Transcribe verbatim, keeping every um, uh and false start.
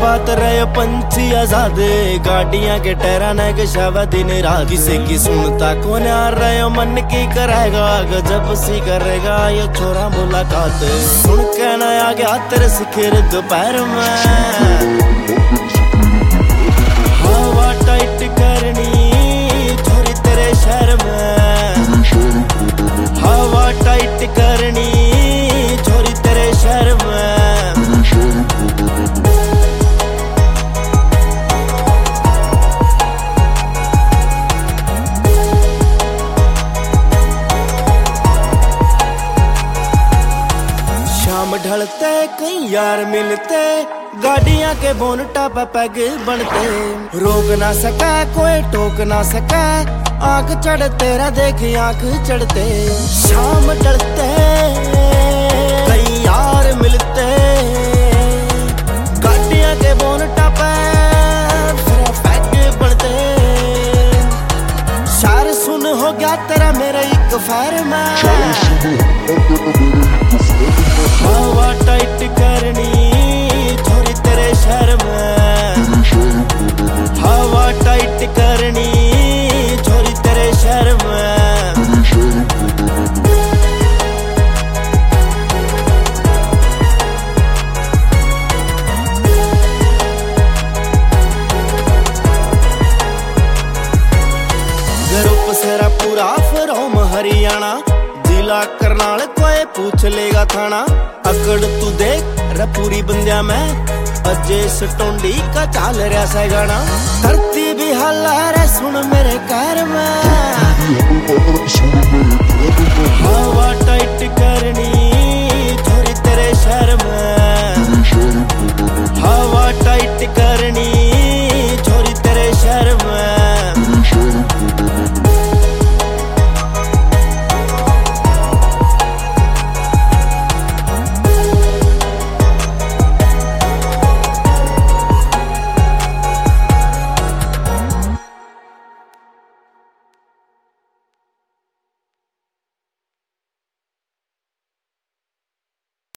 बात रहे पंछी आजादे, गाड़ियां के टहरा न शावा दिन रात। किसी की सुनता कौन आ रहे मन की करेगा, गजब सी करेगा ये छोरा मुलाकात। सुन के न आ गया तेरे सिखर दोपहर में, हवा टाइट करनी छोरी तेरे शहर में, हवा टाइट करनी छोरी तेरे शहर में। शाम ढलते कई यार मिलते, गाड़ियां के बोनटा पे पैग बनते। रोक ना सका कोई टोक ना सका, आंख चढ़ तेरा देख आंख चढ़ते। शाम ढलते कई यार मिलते, गाड़ियां के बोनटा पे फिर पैग बनते। शार सुन हो गया तेरा मेरा एक फैर में, हवा टाइट करनी छोरी तेरे शहर में, हवा टाइट करनी छोरी तेरे शहर में। ग्रुप सेरा पूरा फ्रॉम हरियाणा, जिला करनाल कोई पूछ लेगा थाना। अकड़ तू देख रे पूरी बंदिया में, अजय सटोंडी का चाल रहा से गाना। धरती भी हल्ला रे सुन मेरे कार में, हवा टाइट करनी